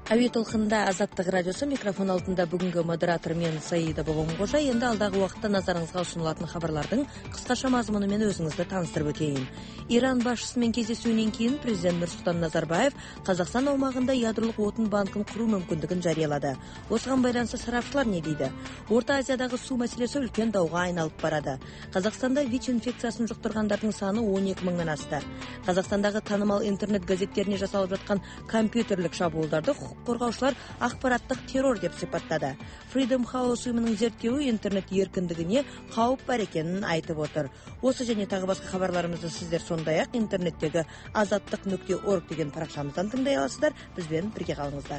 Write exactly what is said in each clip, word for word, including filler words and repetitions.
Әуе толқында Азаттық радиосы, микрофон алдында бүгінгі модератор мен Саида Боғымқожа. Енді алдағы уақытта назарыңызға ұсынылатын хабарлардың қысқаша мазмұнымен өзіңізді таныстырып өтейін. Иран басшысымен кездесуінен кейін президент Нұрсұлтан Назарбаев Қазақстан аумағында ядролық отын банкін құру мүмкіндігін жариялады. Осыған байланысты сарапшылар не дейді? Орта Азиядағы су мәселесі үлкен дауға айналып барады. Қазақстанда ВИЧ инфекциясын жұқтырғандардың саны он екі мыңнан асты. Қазақстандағы танымал интернет газеттеріне жасалып жатқан компьютерлік шабуылдарды қорғаушылар ақпараттық террор деп сипаттады. Freedom House ұйымының зерттеуі интернет еркіндігіне қауіп бар екенін айтып отыр. Осы және тағы басқа хабарларымызды сіздер сондай-ақ интернеттегі азаттық нүкте орг деген парақшамыздан тыңдай аласыздар. Бізбен бірге қалыңыздар.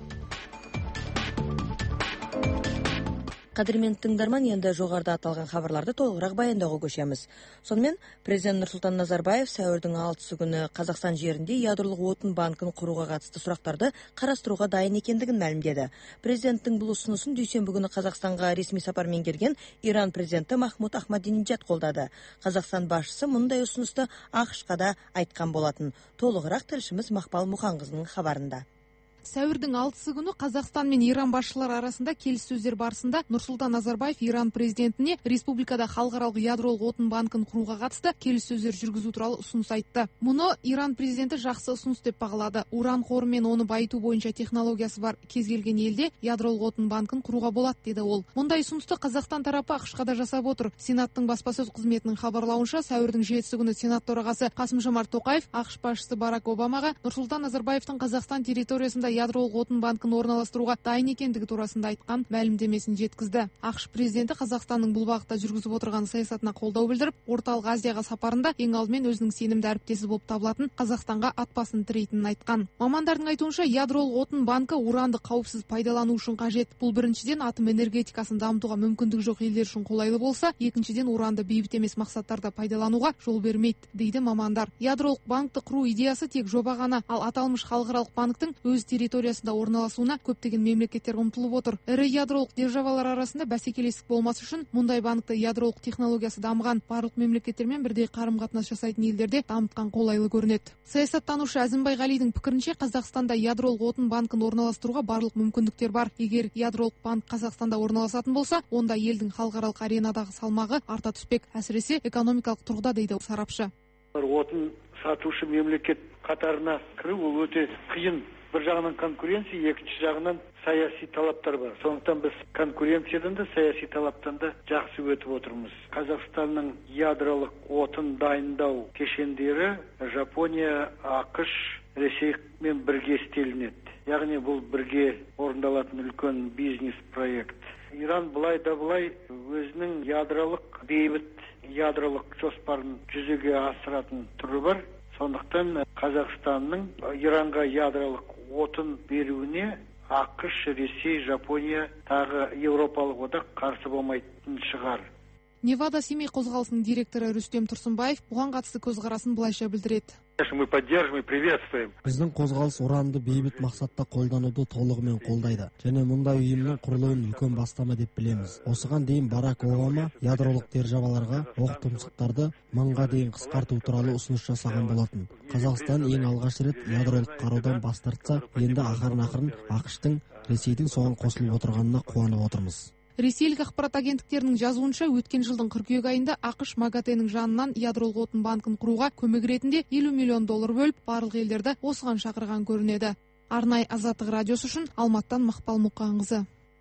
Қадірмен тыңдарман, енді жоғарыда аталған хабарларды толығырақ баяндауға көшеміз. Сонымен, президент Нұрсұлтан Назарбаев сәуірдің алтысы күні Қазақстан жерінде ядролық отын банкін құруға қатысты сұрақтарды қарастыруға дайын екендігін мәлімдеді. Президенттің бұл ұсынысын дүйсенбі күні Қазақстанға ресми сапармен келген Иран президенті Махмуд Ахмадинеджад қолдады. Қазақстан басшысы мұндай ұсынысты ақш-қа да айтқан болатын. Толығырақ тілшіміз Мақпал Мұханқызының хабарында. Сәуірдің алтысы күні Қазақстан мен Иран басшылары арасында келіссөздер барысында Нұрсұлтан Назарбаев Иран президентіне республикада халықаралық ядролық отын банкін құруға қатысты келіссөздер жүргізу туралы ұсыныс айтты. Мұны Иран президенті жақсы ұсыныс деп бағалады. Уран қоры мен оны байыту бойынша технологиясы бар кез келген елде ядролық отын банкін құруға болады, деді ол. Мұндай ұсынысты Қазақстан тарапы ақш-қа да жасап отыр. Сенаттың баспасөз қызметінің хабарлауынша, сәуірдің жетісі күні Сенат төрағасы Қасым-Жомарт Тоқаев ақш басшысы Барак Обамаға Нұрсұлтан Назарбаевтың Қазақстан территориясында ядролық отын банкін орналастыруға дайын екендігі турасында айтқан мәлімдемесін жеткізді. ақш президенті Қазақстанның бұл бағытта жүргізіп отырған саясатына қолдау білдіріп, орталық Азияға сапарында ең алдымен өзінің сенімді әріптесі болып табылатын Қазақстанға ат басын тірейтінін айтқан. Мамандардың айтуынша, ядролық отын банкі уранды қауіпсіз пайдалану үшін қажет. Бұл біріншіден атом энергетикасын дамытуға мүмкіндік жоқ елдер үшін қолайлы болса, екіншіден уранды бейбіт емес мақсаттарда пайдалануға жол бермейді, дейді мамандар. Ядролық банкті құру идеясы тек жоба ғана, ал аталмыш халықаралық банктің өз территориясында орналасуына көптеген мемлекеттер ұмтылып отыр. Ірі ядролық державалар арасында бәсекелестік болмас үшін мұндай банкті ядролық технологиясы дамыған барлық мемлекеттермен бірдей қарым-қатынас жасайтын елдерде дамытқан қолайлы көрінеді. Саясаттанушы Әзімбай Ғалидің пікірінше, Қазақстанда ядролық отын банкін орналастыруға барлық мүмкіндіктер бар. Егер ядролық банк Қазақстанда орналасатын болса, онда елдің халықаралық аренадағы салмағы арта түспек, әсіресе экономикалық тұрғыда, дейді сарапшы. Отын сатушы мемлекет қатарына кіру ол өте қиын. Бір жағынан конкуренция, екінші жағынан саяси талаптар бар. Сондықтан біз конкуренциядан да, саяси талаптан да жақсы өтіп отырмыз. Қазақстанның ядролық отын дайындау кешендері Жапония, ақш, Ресеймен бірге істелінеді. Яғни бұл бірге орындалатын үлкен бизнес проект. Иран былай да былай өзінің ядролық бейбіт ядролық жоспарын жүзеге асыратын түрі бар. Сондықтан Қазақстанның Иранға ядролық отын беруіне ақш, Ресей, Жапония, тағы Еуропалық одақ қарсы болмайтын шығар. Невада Семей қозғалысының директоры Рүстем Тұрсынбаев бұған қатысты көзқарасын былайша білдіреді. Мы поддерживаем и приветствуем. Біздің қозғалыс уранды бейбіт мақсатта қолдануды толығымен қолдайды. Және мұндай ұйымның құрылуын үлкен бастама деп білеміз. Осыған дейін Барак Обама ядролық державаларға оқ тұмсықтарды мыңға дейін қысқарту туралы ұсыныс жасаған болатын. Қазақстан ең алғаш рет ядролық қарудан бас тартса, енді ақырын-ақырын ақш-тың, Ресейдің соған қосылып отырғанына қуанып отырмыз. Ресейлік ақпарат агенттіктерінің жазуынша, өткен жылдың қыркүйек айында ақш МАГАТЭ-нің жанынан ядролық отын банкін құруға көмек ретінде елу миллион доллар бөліп, барлық елдерді осыған шақырған көрінеді. Арнай Азаттық радиосы үшін Алматтан Мақпал Мұқанқызы.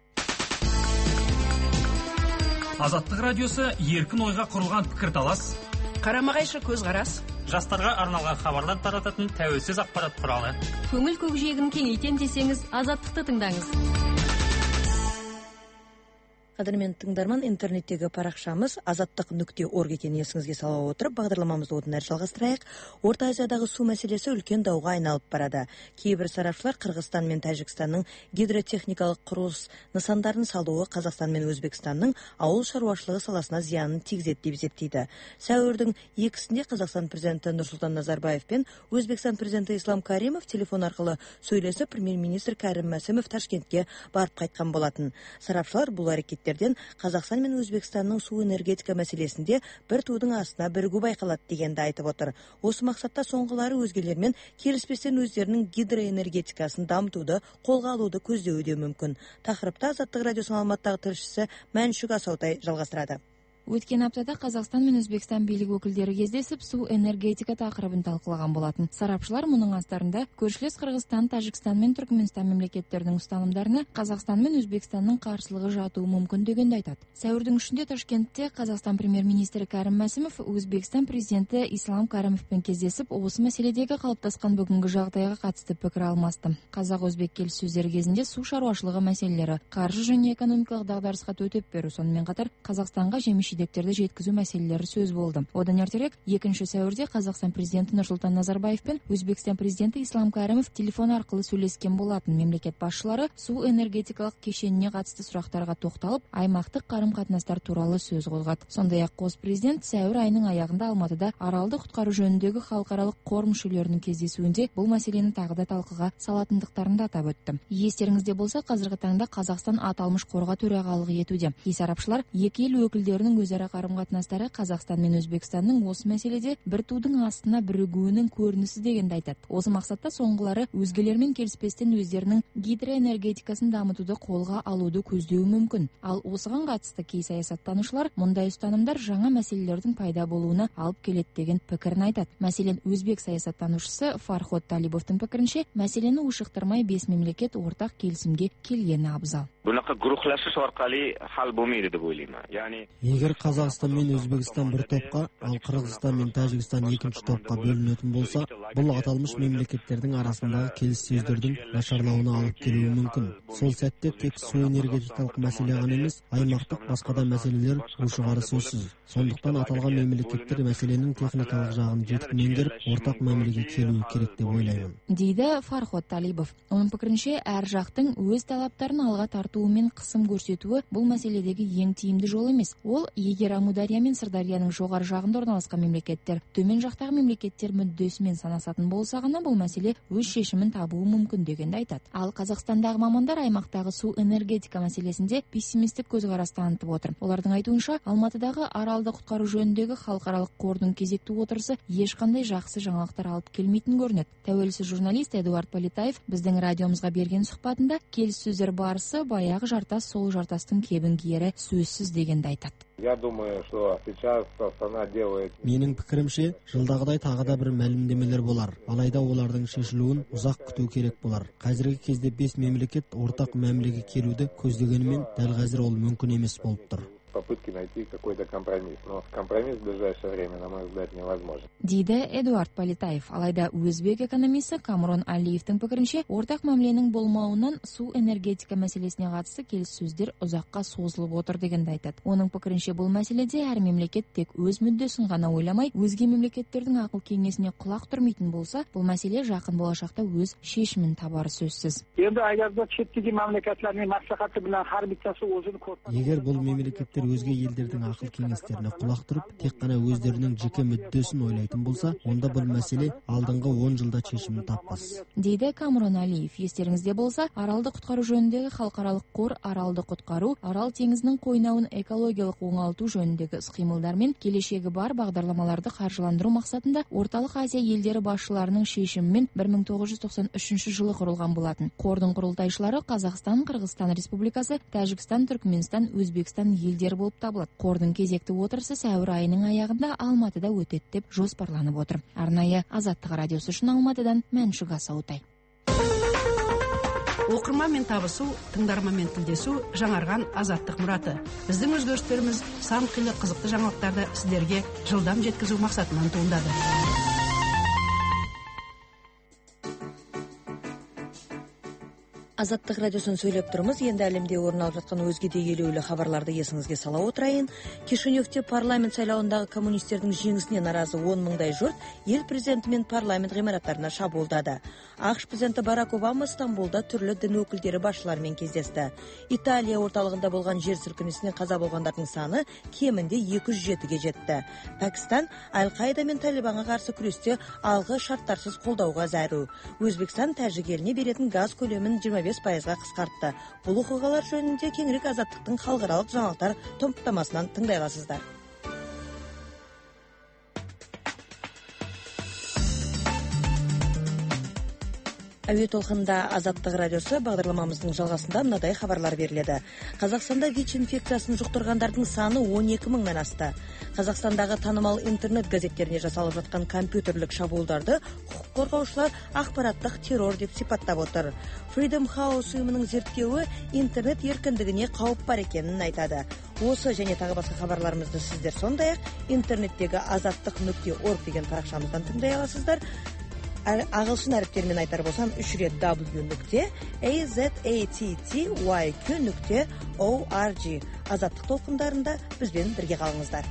Азаттық радиосы еркін ойға құрылған пікірталас, қарама-қайшы көзқарас, жастарға арналған хабарлар тарататын тәуелсіз ақпарат құралы. Көңіл көкжиегін кеңейтем десеңіз, Азаттықты тыңдаңыз. Қадірмен тыңдарман, интернеттегі парақшамыз азаттық нүкте орг екенін есіңізге сала отырып, бағдарламамызды одан әрі жалғастырайық. Орта Азиядағы су мәселесі үлкен дауға айналып барады. Кейбір сарапшылар Қырғызстан мен Тәжікстанның гидротехникалық құрылыс нысандарын салуы Қазақстан мен Өзбекстанның ауыл шаруашылығы саласына зиянын тигізеді деп есептейді. Сәуірдің екісінде Қазақстан президенті Нұрсұлтан Назарбаев пен Өзбекстан президенті Ислам Каримов телефон арқылы сөйлесіп, премьер-министр Кәрім Мәсімов Ташкентке барып қайтқан болатын. Сарапшылар бұл әрекет мемлекеттерден Қазақстан мен Өзбекстанның су энергетика мәселесінде бір тудың астына бірігу байқалады дегенді айтып отыр. Осы мақсатта соңғылары өзгелермен келіспестен өздерінің гидроэнергетикасын дамытуды қолға алуды көздеуі мүмкін. Тақырыпта Азаттық радиосының Алматыдағы тілшісі Мәншүк Асаутай жалғастырады. Өткен аптада Қазақстан мен Өзбекстан билік өкілдері кездесіп, су энергетика тақырыбын талқылаған болатын. Сарапшылар мұның астарында көршілес Қырғызстан, Тәжікстан мен Түркменстан мемлекеттерінің ұстанымдарына Қазақстан мен Өзбекстанның қарсылығы жатуы мүмкін дегенді айтады. Сәуірдің үшінде Ташкентте Қазақстан премьер-министрі Кәрім Мәсімов Өзбекстан президенті Ислам Кәрімовпен кездесіп, осы мәселедегі қалыптасқан бүгінгі жағдайға қатысты пікір алмасты. Қазақ-өзбек келіссөздері кезінде су шаруашылығы мәселелері, қаржы және экономикалық дағдарысқа төтеп беру, сонымен қатар Қазақстанға жеміс жидектерді жеткізу мәселелері сөз болды. Одан ертерек екінші сәуірде Қазақстан президенті Нұрсұлтан Назарбаев пен Өзбекстан президенті Ислам Кәрімов телефон арқылы сөйлескен болатын. Мемлекет басшылары су энергетикалық кешеніне қатысты сұрақтарға тоқталып, аймақтық қарым-қатынастар туралы сөз қозғады. Сондай-ақ қос президент сәуір айының аяғында Алматыда аралды құтқару жөніндегі халықаралық қор мүшелерінің кездесуінде бұл мәселені тағы да талқыға салатындықтарын да атап өтті. Естеріңізде болса, қазіргі таңда Қазақстан аталмыш қорға төрағалық етуде. Кей сарапшылар екі ел өкілдерінің өзара қарым-қатынастары Қазақстан мен Өзбекстанның осы мәселеде бір тудың астына бірігуінің көрінісі дегенді айтады. Осы мақсатта соңғылары өзгелермен келіспестен өздерінің гидроэнергетикасын дамытуды қолға алуды көздеуі мүмкін. Ал осыған қатысты кей саясаттанушылар мұндай ұстанымдар жаңа мәселелердің пайда болуына алып келеді деген пікірін айтады. Мәселен, өзбек саясаттанушысы Фарход Талибовтың пікірінше, мәселені ушықтырмай бес мемлекет ортақ келісімге келгені абзал. Bunaqa guruhlashish orqali hal bo'lmaydi deb o'ylayman. Ya'ni егер Қазақстан мен Өзбекстан бір топқа, ал Қырғызстан мен Тәжікстан екінші топқа бөлінетін болса, бұл аталмыш мемлекеттердің арасындағы келіссөздердің нашарлауына алып келуі мүмкін. Сол сәтте тек су энергетикалық мәселе ғана емес, аймақтық басқа да мәселелер ушығары сөзсіз. Сондықтан аталған мемлекеттер мәселенің техникалық жағын жетік меңгеріп, ортақ мәмілеге келуі керек деп ойлаймын. Дейді Фарход Талибов. Оның пікірінше, әр жақтың өз талаптарын алға тартуы мен қысым көрсетуі бұл мәселедегі ең тиімді жол емес. Ол, егер Амудария мен Сырдарияның жоғары жағында орналасқан мемлекеттер төмен жақтағы мемлекеттер мүддесімен санасатын болса ғана бұл мәселе өз шешімін табуы мүмкін дегенді айтады. Ал Қазақстандағы мамандар аймақтағы су энергетика мәселесінде пессимистік көзқарас танытып отыр. Олардың айтуынша, Алматыдағы аралды құтқару жөніндегі халықаралық қордың кезекті отырысы ешқандай жақсы жаңалықтар алып келмейтін көрінеді. Тәуелсіз журналист Эдуард Политаев біздің радиомызға берген сұхбатында келіссөздер барысы баяғы жартас сол жартастың кебін киері сөзсіз дегенді айтады. Я думаю, что сейчас Астана делает... Менің пікірімше, жылдағыдай тағы да бір мәлімдемелер болар. Алайда олардың шешілуін ұзақ күту керек болар. Қазіргі кезде бес мемлекет ортақ мәмілеге келуді көздегенімен, дәл қазір ол мүмкін емес болып тұр. Попытки найти какой-то компромисс, но компромисс в ближайшее время, на мой взгляд, невозможен. Дейді Эдуард Политаев. Алайда өзбек экономисі Камрон Алиевтің пікірінше, ортақ мәміленің болмауынан су энергетика мәселесіне қатысты келіссөздер ұзаққа созылып отыр дегенді айтады. Оның пікірінше, бұл мәселеде әр мемлекет тек өз мүддесін ғана ойламай, өзге мемлекеттердің ақыл кеңесіне құлақ түрмейтін болса, бұл мәселе жақын болашақта өз шешімін табары сөзсіз. Егер бұл мемлекеттер өзге елдердің ақыл кеңестеріне құлақ тұрып, тек қана өздерінің жеке мүддесін ойлайтын болса, онда бұл мәселе алдыңғы он жылда шешімін таппас. Дейді Камрон Алиев. Естеріңізде болса, аралды құтқару жөніндегі халықаралық қор аралды құтқару, Арал теңізінің қойнауын экологиялық оңалту жөніндегі іс-қимылдар мен келешегі бар бағдарламаларды қаржыландыру мақсатында Орталық Азия елдері басшыларының шешімімен бір мың тоғыз жүз тоқсан үшінші жылы құрылған болатын. Қордың құрылтайшылары Қазақстан, Қырғызстан Республикасы, Тәжікстан, Түркменстан, Өзбекстан елдері болып табылады. Қордың кезекті отырысы сәуір айының аяғында Алматыда өтеді деп жоспарланып отыр. Арнайы Азаттық радиосы үшін Алматыдан Мәншүк Асаутай. Оқырманмен табысу, тыңдарманмен тілдесу жаңарған Азаттық мұраты. Біздің өзгерістеріміз сан қилы қызықты жаңалықтарды сіздерге жылдам жеткізу мақсатынан туындады. Азаттық радиосын сөйлеп тұрмыз. Енді әлемде орын алып жатқан өзге де елеулі хабарларды есіңізге сала отырайын. Кишиневте парламент сайлауындағы коммунистердің жеңісіне наразы он мыңдай жұрт ел президенті мен парламент ғимараттарына шабуылдады. ақш президенті Барак Обама Стамбулда түрлі дін өкілдері басшыларымен кездесті. Италия орталығында болған жер сілкінісінен қаза болғандардың саны кемінде екі жүз жетіге жетті. Пәкістан Аль-Қаида мен Талибанға қарсы күресте алғы шарттарсыз қолдауға зәру. Өзбекстан Тәжік еліне беретін газ көлемін жиырма бес бес пайызга кыскартты. Бул окугалар жөнүндө кеңирээк Азаттыктын халкыралык жаңалыктар топтомасынан тыңдай аласыздар. Әуе толқында Азаттык радиосу бағдарламамыздың жалғасында мынадай хабарлар бериледі. Қазақстанда ВИЧ инфекциясын жұқтырғандардың саны он эки мыңнан асты. Қазақстандағы танымал интернет газеттеріне жасалып жатқан компьютерлік шабуылдарды құқық қорғаушылар ақпараттық террор деп сипаттап отыр. Freedom House ұйымының зерттеуі интернет еркіндігіне қауіп бар екенін айтады. Осы және тағы басқа хабарларымызды сіздер сондай-ақ интернеттегі азаттық нүкте орг деген парақшамыздан тыңдай аласыздар. Ағылшын әріптерімен айтар болсам, үш рет w нүкте azatty нүкте org азаттық толқындарында бізбен бірге қалыңыздар.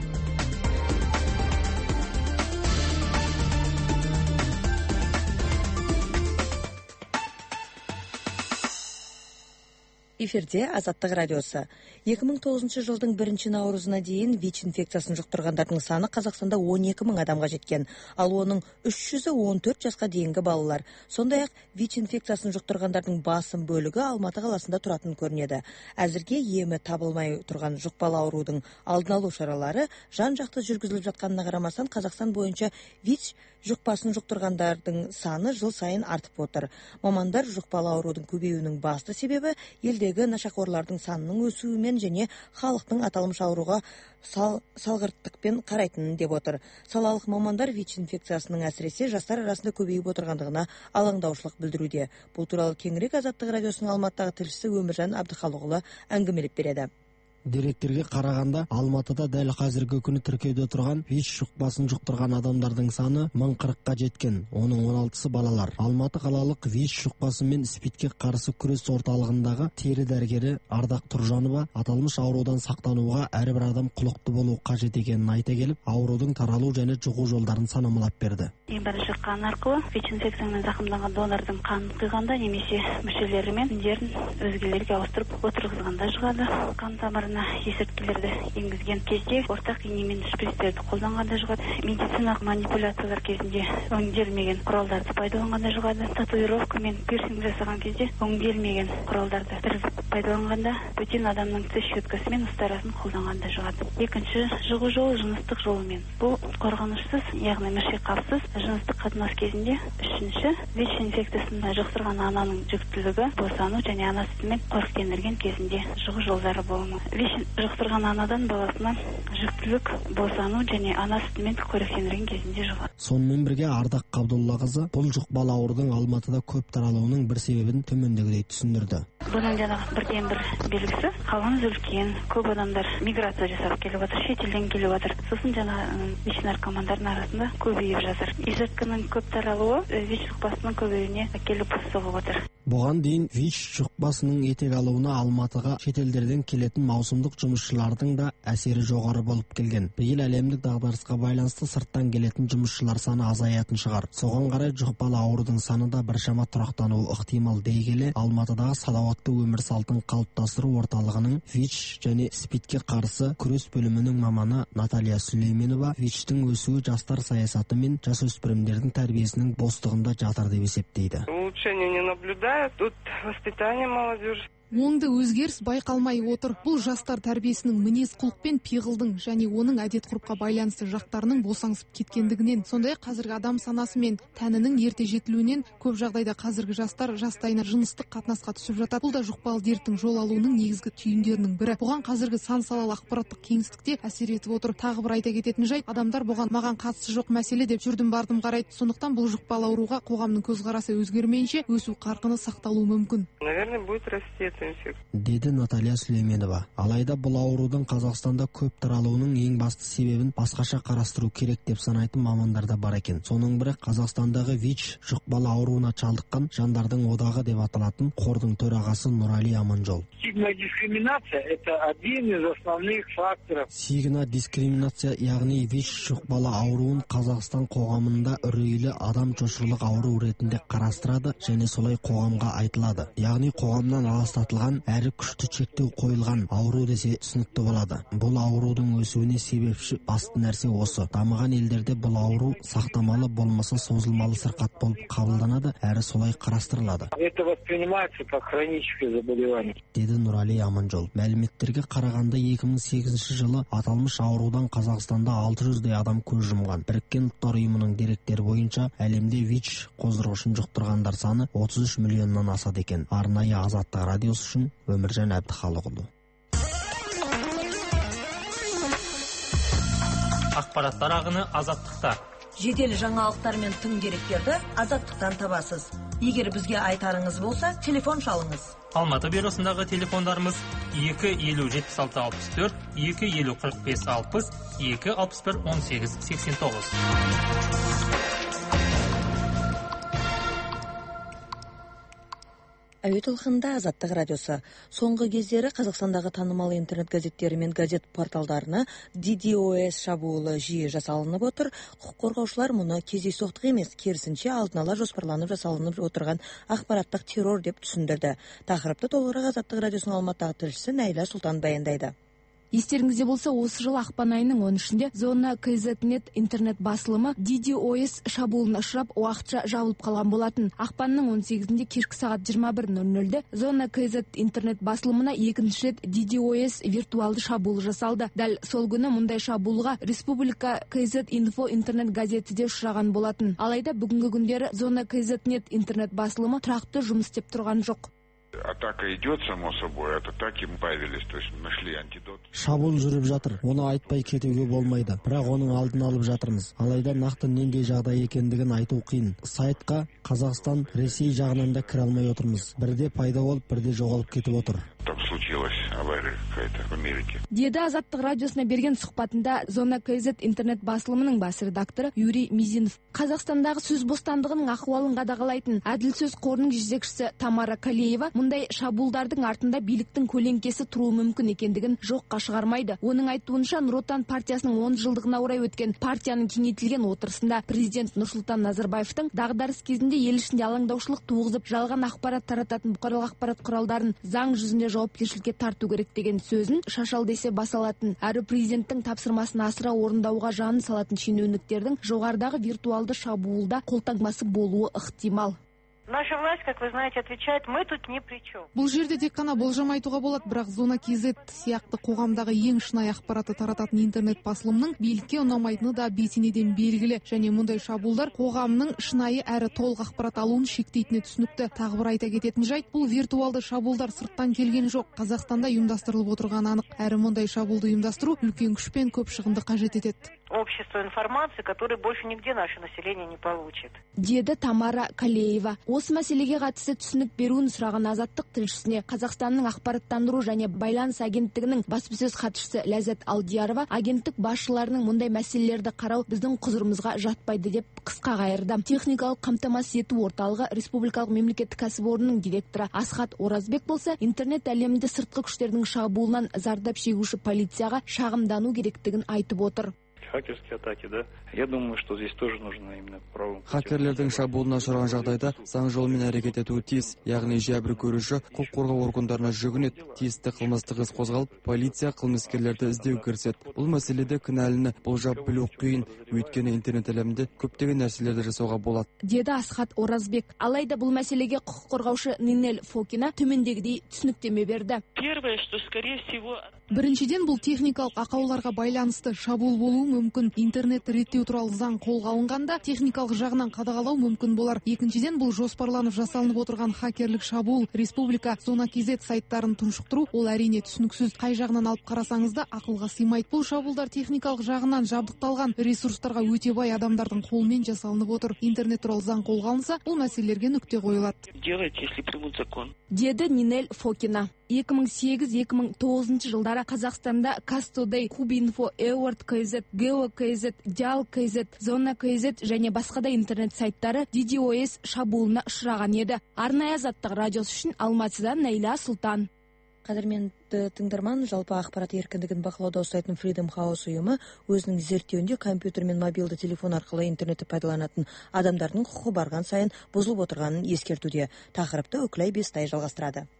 Эфирде Азаттык радиосы. эки миң тогузунчу жылдың биринчи наурызына дейін ВИЧ инфекциясын жұқтырғандардың саны Қазақстанда он эки мың адамға жеткен, ал оның үч жүзү он төрт жасқа дейінгі балалар. Сондай-ақ ВИЧ инфекциясын жұқтырғандардың басым бөлігі Алматы қаласында тұратын көрінеді. Әзірге емі табылмай тұрған жұқпалы аурудың алдын алу шаралары жан-жақты жүргізіліп жатқанына қарамастан Қазақстан бойынша ВИЧ жұқпасын жұқтырғандардың саны жыл сайын артып отыр. Мамандар жұқпалы аурудың көбеюінің басты себебі елдегі нашақорлардың санының өсуімен және халықтың аталмыш ауруға сал, салғырттықпен қарайтынын деп отыр. Салалық мамандар ВИЧ инфекциясының әсіресе жастар арасында көбейіп отырғандығына алаңдаушылық білдіруде. Бұл туралы кеңірек Азаттык радиосының Алматыдағы тілшісі Өміржан Абдыхалықұлы әңгімелеп береді. Деректерге қарағанда, Алматыда дәл қазіргі күні тіркеуде тұрған ВИЧ жұқпасын жұқтырған адамдардың саны мың қырыққа жеткен, оның он алтысы балалар. Алматы қалалық ВИЧ жұқпасы мен СПИДке қарсы күрес орталығындағы тері дәрігері Ардақ Тұржанова аталмыш аурудан сақтануға әрбір адам құлықты болу қажет екенін айта келіп, аурудың таралу және жұғу жолдарын санамалап берді. Ең бірінші қан арқылы ВИЧ инфекциясымен зақымданған донордың қанын құйғанда немесе мүшелері мен тіндерін өзгелерге ауыстырып отырғызғанда жұғады. Қан тамырына есірткілерді енгізген кезде ортақ ине мен шприцтерді қолданғанда жұғады. Медициналық манипуляциялар кезінде өңделмеген құралдарды пайдаланғанда жұғады. Татуировка мен пирсинг жасаған кезде өңделмеген құралдарды пайдаланғанда бөтен адамның тіс щеткасы мен ұстарасын қолданғанда жұғады. Екінші жұғу жолы жыныстық жолымен. Бұл қорғанышсыз, яғни мүшеқапсыз жыныстық қатынас кезінде. Үшінші ВИЧ инфекциясын жұқтырған ананың жүктілігі босану және ана сүтімен қоректендірген кезінде жұғу жолдары болуы. ВИЧ жұқтырған анадан баласына жүктілік босану және ана сүтімен қоректендірген кезінде жұғады. Сонымен бірге Ардақ Қабдоллақызы бұл жұқпалы аурудың Алматыда көп таралуының бір себебін төмендегідей түсіндірді. Бұның жаңағы бірден бір белгісі қалғанымыз үлкен, көп адамдар миграция жасап келіп отыр, шетелден келіп отыр. Сосын жаңа ВИЧ наркомандардың арасында көбейіп жатыр. Есірткінің көп таралуы ВИЧ жұқпасының көбеюіне әкеліп соғып отыр. Бұған дейін ВИЧ жұқпасының етек алуына Алматыға шетелдерден келетін маусымдық жұмысшылардың да әсері жоғары болып келген. Биыл әлемдік дағдарысқа байланысты сырттан келетін жұмысшылар саны азаятын шығар. Соған қарай жұқпалы аурудың саны да біршама тұрақтануы ықтимал дей келе, Алматыдағы салауатты өмір салтын қалыптастыру орталығының ВИЧ және СПИДке қарсы күрес бөлімінің маманы Наталья Сүлейменова ВИЧтің өсуі жастар саясаты мен жасөспірімдердің тәрбиесінің бостығында жатыр деп есептейді. Улучшения не наблюдаю, тут воспитание молодежи. Оңды өзгеріс байқалмай отыр. Бұл жастар тәрбиесінің мінез құлық пен пиғылдың және оның әдет ғұрыпқа байланысты жақтарының босаңсып кеткендігінен, сондай қазіргі адам санасы мен тәнінің ерте жетілуінен көп жағдайда қазіргі жастар жастайына жыныстық қатынасқа түсіп жатады. Бұл да жұқпалы дерттің жол алуының негізгі түйіндерінің бірі. Бұған қазіргі сан салалы ақпараттық кеңістікте әсер етіп отыр. Тағы бір айта кететін жайт, адамдар бұған маған қатысы жоқ мәселе деп жүрдім бардым қарайды. Сондықтан бұл жұқпалы ауруға қоғамның көзқарасы өзгермейінше өсу қарқыны сақталуы мүмкін. Наверное, будет расти. Деді Наталья Сүлейменова. Алайда бұл аурудың Қазақстанда көп таралуының ең басты себебін басқаша қарастыру керек деп санайтын мамандар да бар екен. Соның бірі Қазақстандағы ВИЧ жұқпалы ауруына шалдыққан жандардың одағы деп аталатын қордың төрағасы Нұрали Аманжол. Сигнодискриминация – это один из основных факторов. Сигнодискриминация, яғни ВИЧ жұқпалы ауруын Қазақстан қоғамында үрейлі адам жошырлық ауру ретінде қарастырады және солай қоғамға айтылады. Яғни қоғамнан аластатып тоқтатылған әрі күшті шектеу қойылған ауру десе түсінікті болады. Бұл аурудың өсуіне себепші басты нәрсе осы. Дамыған елдерде бұл ауру сақтамалы болмаса созылмалы сырқат болып қабылданады, әрі солай қарастырылады. Это воспринимается как хроническое заболевание. Деді Нұрали Аманжол. Мәліметтерге қарағанда екі мың сегізінші жылы аталмыш аурудан Қазақстанда алты жүздей адам көз жұмған. Біріккен ұлттар ұйымының деректері бойынша әлемде ВИЧ қоздырғышын жұқтырғандар саны отыз үш миллионнан асады екен. Арнайы Азаттық радиосы үшін Өміржан Әбдіхалықұлы. Ақпараттар ағыны Азаттықта. Жедел жаңалықтар мен тың деректерді Азаттықтан табасыз. Егер бізге айтарыңыз болса, телефон шалыңыз. Алматы бюросындағы телефондарымыз екі елу жетпіс алты алпыс төрт, екі елу қырық бес алпыс, екі алпыс бір он сегіз сексен тоғыз. Әуе толқынында Азаттық радиосы. Соңғы кездері Қазақстандағы танымал интернет газеттері мен газет порталдарына ди ди о эс шабуылы жиі жасалынып отыр. Құқық қорғаушылар мұны кездейсоқтық емес, керісінше алдын ала жоспарланып жасалынып отырған ақпараттық террор деп түсіндірді. Тақырыпты толығырақ Азаттық радиосының Алматыдағы тілшісі Найла Сұлтан баяндайды. Естеріңізде болса, осы жыл ақпан айының он үшінде Зона кз.нет интернет басылымы ди ди о эс шабуылына ұшырап, уақытша жабылып қалған болатын. Ақпанның он сегізінде кешкі сағат жиырма бір нөл нөлде Зona кз интернет басылымына екінші рет ди ди о эс виртуалды шабуыл жасалды. Дәл сол күні мұндай шабуылға Республика кз инфо интернет газеті де ұшыраған болатын. Алайда бүгінгі күндері Зона кз.нет интернет басылымы тұрақты жұмыс істеп тұрған жоқ. Атака идет, само собой, от атаки мы появились, то есть нашли антидот. Шабуыл жүріп жатыр. Оны айтпай кетуге болмайды. Бірақ оның алдын алып жатырмыз. Алайда нақты нендей жағдай екендігін айту қиын. Сайтқа Қазақстан, Ресей жағынан да кіре алмай отырмыз. Бірде пайда болып, бірде жоғалып кетіп отыр. Там случилась авария какая-то в Америке. Деді Азаттық радиосына берген сұхбатында Зона кз интернет басылымының бас редакторы Юрий Мизинов. Қазақстандағы сөз бостандығының ахуалын қадағалайтын Әділ сөз қорының жетекшісі Тамара Калеева мұндай шабуылдардың артында биліктің көлеңкесі тұруы мүмкін екендігін жоққа шығармайды. Оның айтуынша, Нұр Отан партиясының он жылдығына орай өткен партияның кеңейтілген отырысында президент Нұрсұлтан Назарбаевтың дағдарыс кезінде ел ішінде алаңдаушылық туғызып, жалған ақпарат тарататын бұқаралық ақпарат құралдарын заң жүзінде жауапкершілікке тарту керек деген сөзін шашал десе басалатын, әрі президенттің тапсырмасын асыра орындауға жанын салатын шенеуніктердің жоғарыдағы виртуалды шабуылда қолтаңбасы болуы ықтимал. Наша власть, как вы знаете, отвечает, мы тут ни при чем. Бұл жерде тек қана болжам айтуға болады, бірақ Зона кз сияқты қоғамдағы ең шынайы ақпаратты тарататын интернет басылымның билікке ұнамайтыны да бетінеден белгілі, және мұндай шабуылдар қоғамның шынайы әрі толық ақпарат алуын шектейтіні түсінікті. Тағы бір айта кететін жайт, бұл виртуалды шабуылдар сырттан келген жоқ. Қазақстанда ұйымдастырылып отырған анық, әрі мұндай шабуылды ұйымдастыру үлкен күш пен көп шығынды қажет етеді. Общество информации, который больше нигде наше население не получит. Деді Тамара Калеева. Осы мәселеге қатысты түсінік беруін сұраған Азаттық тілшісіне Қазақстанның ақпараттандыру және байланыс агенттігінің баспасөз хатшысы Ләззат Алдиярова агенттік басшыларының мұндай мәселелерді қарау біздің құзырымызға жатпайды деп қысқа қайырды. Техникалық қамтамасыз ету орталығы Республикалық мемлекеттік кәсіпорнының директоры Асхат Оразбек болса, интернет әлемінде сыртқы күштердің шабуылынан зардап шегуші полицияға шағымдану керектігін айтып отыр. Хакерские атаки, да? Я думаю, что здесь тоже нужно именно право. Хакерлердің шабуылына ұшыраған жағдайда заң жолымен әрекет етуі тиіс, яғни жәбір көруші құқық қорғау органдарына жүгінеді, тиісті қылмыстық іс қозғалып, полиция қылмыскерлерді іздеу кіріседі. Бұл мәселеде кінәліні болжап білу қиын, өйткені интернет әлемінде көптеген нәрселерді жасауға болады. Деді Асхат Оразбек. Алайда бұл мәселеге құқық қорғаушы Нинель Фокина төмендегідей түсініктеме берді. Первое, что скорее всего Біріншіден, бұл техникалық ақауларға байланысты шабуыл болуы мүмкін. Интернет реттеу туралы заң қолға алынғанда техникалық жағынан қадағалау мүмкін болар. Екіншіден, бұл жоспарланып жасалынып отырған хакерлік шабуыл. Республика Зона кз сайттарын тұншықтыру, ол әрине түсініксіз. Қай жағынан алып қарасаңыз да ақылға сыймайды. Бұл шабуылдар техникалық жағынан жабдықталған ресурстарға өте бай адамдардың қолымен жасалынып отыр. Интернет туралы заң қолға алынса, бұл мәселелерге нүкте қойылады. Делать, если примут закон. Деді Нинель Фокина. екі мың сегіз - екі мың тоғызыншы жылдары Қазақстанда Кастодей, Кубинфо, Эуард кз, Гео кз, Диал кз, Зона кз және басқа да интернет сайттары ди ди о эс шабуылына ұшыраған еді. Арнайы Азаттық радиосы үшін Алматыдан Найла Сұлтан. Қадірменді тыңдарман, жалпы ақпарат еркіндігін бақылауда ұстайтын Freedom House ұйымы өзінің зерттеуінде компьютер мен мобилді телефон арқылы интернетті пайдаланатын адамдардың құқы барған сайын бұзылып отырғанын ескертуде. Тақырыпты Өкілай Бестай жалғастырады.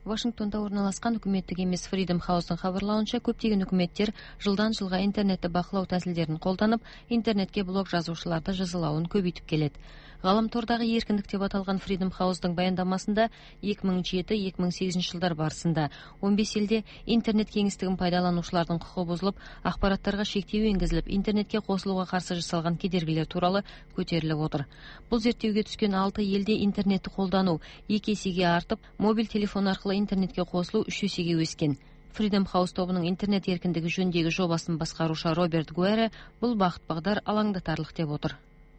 Вашингтонда орналасқан үкіметтік емес Freedom House-ың хабарлауынша, көптеген үкіметтер жылдан жылға интернетті бақылау тәсілдерін қолданып, интернетке блог жазушыларды жазалауын көбейтіп келеді. Ғаламтордағы еркіндік деп аталған Freedom House-ың баяндамасында екі мың жеті - екі мың сегізінші жылдар барысында он бес елде интернет кеңістігін пайдаланушылардың құқы бұзылып, ақпараттарға шектеу енгізіліп, интернетке қосылуға қарсы жасалған кедергілер туралы көтеріліп отыр. Бұл зерттеуге түскен алты елде интернетті қолдану екі есеге артып, мобиль телефон арқылы интернетке қосылу үш есеге өскен. Freedom House тобының интернет еркіндігі жөніндегі жобасын басқарушы Роберт Гуэре бұл бағыт-бағдар алаңдатарлық деп отыр.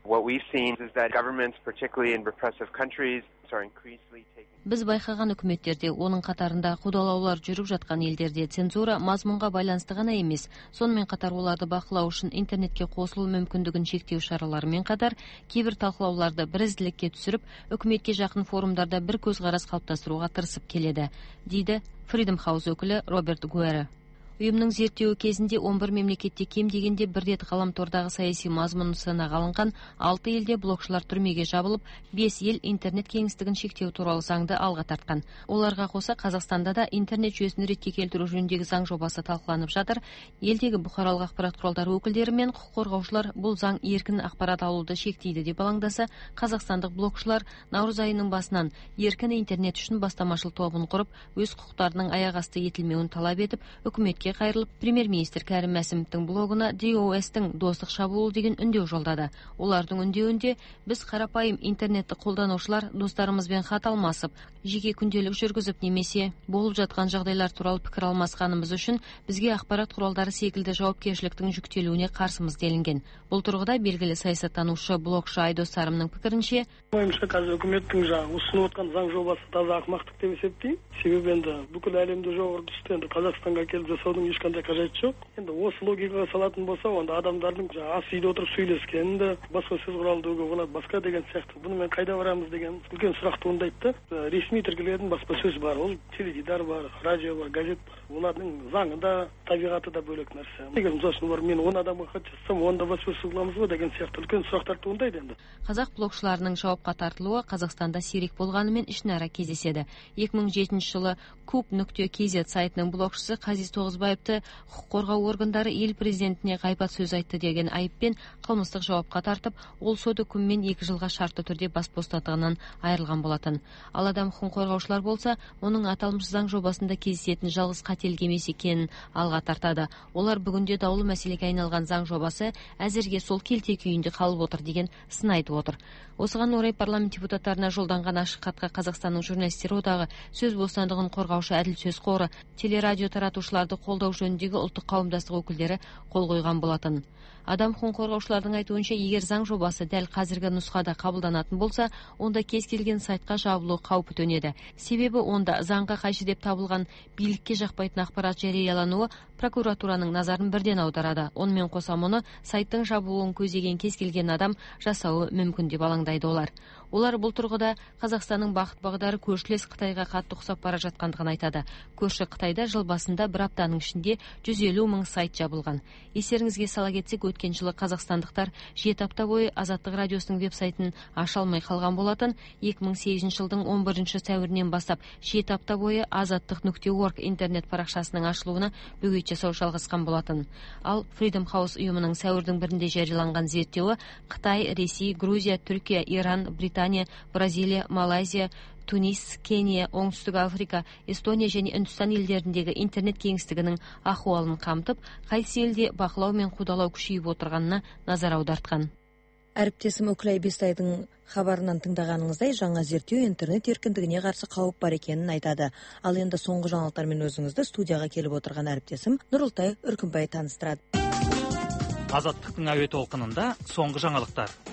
Біз байқаған үкіметтерде, оның қатарында қудалаулар жүріп жатқан елдерде цензура мазмұнға байланысты ғана емес, сонымен қатар оларды бақылау үшін интернетке қосылу мүмкіндігін шектеу шараларымен қатар, кейбір талқылауларды бірізділікке түсіріп, үкіметке жақын форумдарда бір көзқарас қалыптастыруға тырысып келеді, дейді Freedom House өкілі Роберт Гуэре. Ұйымның зерттеуі кезінде он бір мемлекетте кем дегенде бір рет ғаламтордағы саяси мазмұны сынаға алынған, алты елде блогшылар түрмеге жабылып, бес ел интернет кеңістігін шектеу туралы заңды алға тартқан. Оларға қоса Қазақстанда да интернет жүйесін ретке келтіру жөніндегі заң жобасы талқыланып жатыр. Елдегі бұқаралық ақпарат құралдары өкілдері мен құқық қорғаушылар бұл заң еркін ақпарат алуды шектейді деп алаңдаса, қазақстандық блогшылар наурыз айының басынан еркін интернет үшін бастамашыл тобын құрып, өз құқықтарының аяқ асты етілмеуін талап етіп, үкіметке қайрылып, премьер-министр Кәрім Мәсімовтің блогына ди о эс-тің достық шабуыл деген үндеу жолдады. Олардың үндеуінде біз қарапайым интернетті қолданушылар достарымызбен хат алмасып, жеке күнделік жүргізіп немесе болып жатқан жағдайлар туралы пікір алмасқанымыз үшін бізге ақпарат құралдары секілді жауапкершіліктің жүктелуіне қарсымыз делінген. Бұл тұрғыда белгілі саясаттанушы блогшы Айдос Сарымның пікірінше, ойымша қазір үкіметтің жаңағы ұсынып отқан заң жобасы таза ақымақтық деп есептеймін. Себебі енді бүкіл әлемде жоқ үрдісті енді Қазақстанға келіп жасаудың ешқандай қажеті жоқ. Енді осы логикаға салатын болса, онда адамдардың жаңағы ас үйде отырып сөйлескенді, басқа сөз құралы деуге болады, басқа деген сияқты. Бұны мен қайда барамыз деген үлкен сұрақ туындайды. Ресми тіркелетін баспасөз бар, ол теледидар бар, радио бар, газет бар. Олардың заңы да, табиғаты да бөлек нәрсе. Егер мысалы бар, мен он адамға хат жазсам, онда баспасөз қыламыз ба деген сияқты үлкен сұрақтар туындайды енді. Қазақ блогшыларының жауапқа тартылуы Қазақстанда сирек болғанымен ішінара кездеседі. екі мың жетінші жылы куб нүкте кз сайтының блогшысы Қазис Тоғызбаевты құқық қорғау органдары ел президентіне ғайбат сөз айтты деген айыппен қылмыстық жауапқа тартып, ол сот үкімімен екі жылға шартты түрде бас бостандығынан айырылған болатын. Ал адам құқық қорғаушылар болса, оның аталмыш заң жобасында кездесетін жалғыз қателік емес екенін алға тартады. Олар бүгінде даулы мәселеге айналған заң жобасы әзірге сол келте күйінде қалып отыр деген сын айтып отыр. Осыған орай парламент депутаттарына жолданған ашық хатқа Қазақстанның журналистер одағы, сөз бостандығын қорғаушы әділ сөз қоры, телерадио таратушыларды қолдау жөніндегі ұлттық қауымдастық өкілдері қол қойған болатын. Адам құқығын қорғаушылардың айтуынша, егер заң жобасы дәл қазіргі нұсқада қабылданатын болса, онда кез келген сайтқа жабылу қаупі төнеді. Себебі онда заңға қайшы деп табылған билікке жақпайтын ақпарат жариялануы прокуратураның назарын бірден аударады. Онымен қоса мұны сайттың жабылуын көздеген кез келген адам жасауы мүмкін деп алаңдайды олар. Олар бұл тұрғыда Қазақстанның бағыт-бағдары көршілес Қытайға қатты ұқсап бара жатқандығын айтады. Көрші Қытайда жыл басында бір аптаның ішінде жүз елу мың сайт жабылған. Естеріңізге сала кетсек, өткен жылы қазақстандықтар жеті апта бойы Азаттық радиосының веб-сайтын аша алмай қалған болатын. екі мың сегізінші жылдың он бірінші сәуірінен бастап жеті апта бойы азаттық нүкте орг интернет парақшасының ашылуына бөгет жасау жалғасқан болатын. Ал Freedom House ұйымының сәуірдің бірінде жарияланған зерттеуі Қытай, Ресей, Грузия, Түркия, Иран, Британия, Бразилия, Малайзия, Тунис, Кения, Оңтүстік Африка, Эстония және Үндістан елдеріндегі интернет кеңістігінің ахуалын қамтып, қайсы елде бақылау мен қудалау күшейіп отырғанына назар аудартқан. Әріптесім Өкілай Бестайдың хабарынан тыңдағаныңыздай, жаңа зерттеу интернет еркіндігіне қарсы қауіп бар екенін айтады. Ал енді соңғы жаңалықтармен өзіңізді студияға келіп отырған әріптесім Нұрылтай Үркімбай таныстырады. Азаттықтың әуе толқынында соңғы жаңалықтар.